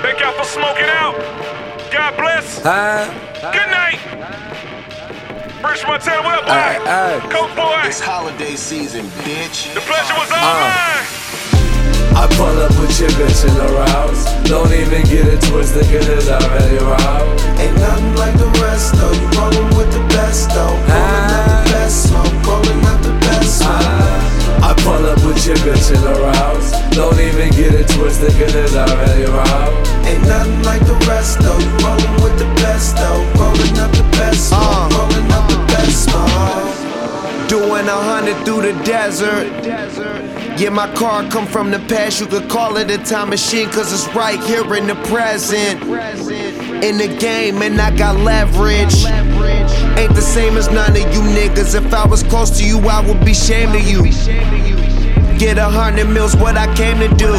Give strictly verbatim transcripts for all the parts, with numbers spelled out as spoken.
Thank y'all for smoking out. God bless. Huh? Good night. Rich Montana, what up, boy? Aye, aye. Coke boy. It's holiday season, bitch. The pleasure was all Uh. mine. I pull up with your bitch in the rouse. Don't even get it twisted, cause it's already roused. Ain't nothing like the rest though. You rollin' with the best though. Rollin' out the best smoke. Rollin' out the best smoke. I pull up with your bitch in the rouse. Don't even get it twisted, cause it's already roused. Ain't nothing like the rest though. You rollin' with the best though. Rollin' out the best smoke. Rollin' out the best smoke. Doing a hundred through the desert. Yeah, my car come from the past. You could call it a time machine, cause it's right here in the present. In the game, and I got leverage. Ain't the same as none of you niggas. If I was close to you, I would be ashamed of you. Get a hundred mils, what I came to do.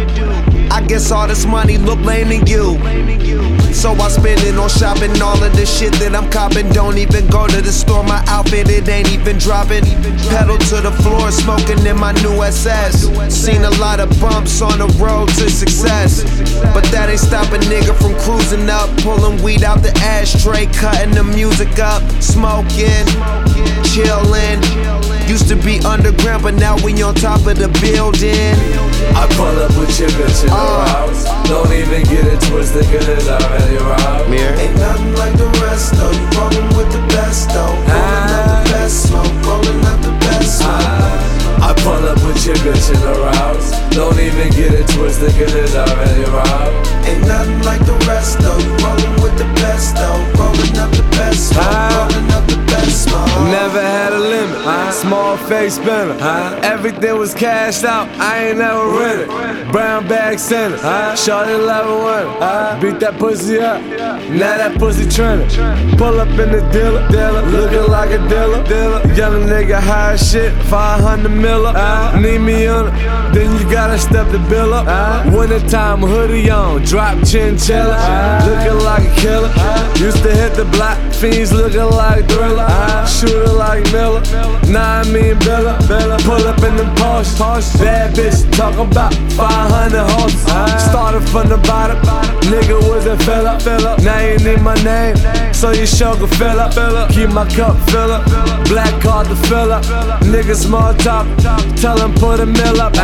I guess all this money look lame to you. So I spend it on shopping, all of the shit that I'm copping. Don't even go to the store, my outfit, it ain't even dropping. Pedal to the floor, smoking in my new S S. Seen a lot of bumps on the road to success, but that ain't stopping nigga from cruising up. Pulling weed out the ashtray, cutting the music up. Smoking, chilling. Used to be underground, but now we on top of the building. I pull up with your bitch in the rouse. Don't even get it twisted, cause it's already roused. Ain't nothing like the rest though. You rollin' with the best though. Rollin' out the best smoke. Rollin' out the best smoke. I pull up with your bitch in the rouse. Don't even get it twisted, cause it's already roused. Ain't nothing like the rest though. You rollin' with the best though. Rollin' out the best smoke. Rollin' out the best smoke. Never had a limit, small face spinner. Everything was cashed out, I ain't never rent it. Brown bag center, shorty level winner. Beat that pussy up, now that pussy trending. Pull up in the dealer, looking like a dealer. Young nigga high as shit, five hundred miller. Need me on it, then you gotta step the bill up. Wintertime hoodie on, drop chinchilla. Looking like a killer, used to hit the block. Fiends looking like Thriller, shooter like Miller. Nah, I mean Billa. Pull up in the Porsche, bad bitch talking about five hundred horses. Started from the bottom, nigga was a fella. Now you need my name, so your show can fill up. Keep my cup fill up, black card to fill up. Nigga small talk, tell him put a mill up.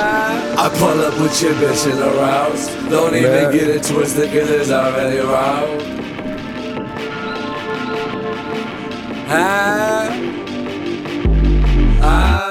I pull up with your bitch in the rouse. Don't even get it twisted, cause it's already roused. Ah, ah.